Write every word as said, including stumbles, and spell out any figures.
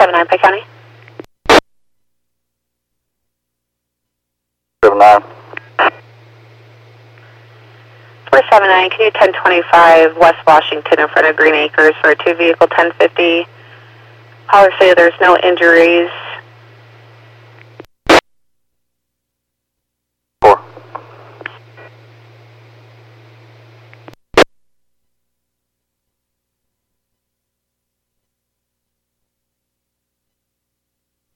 seven nine, Pike County. seven nine. four seven nine, can you ten twenty-five West Washington in front of Green Acres for a two vehicle ten fifty? Caller say there's no injuries.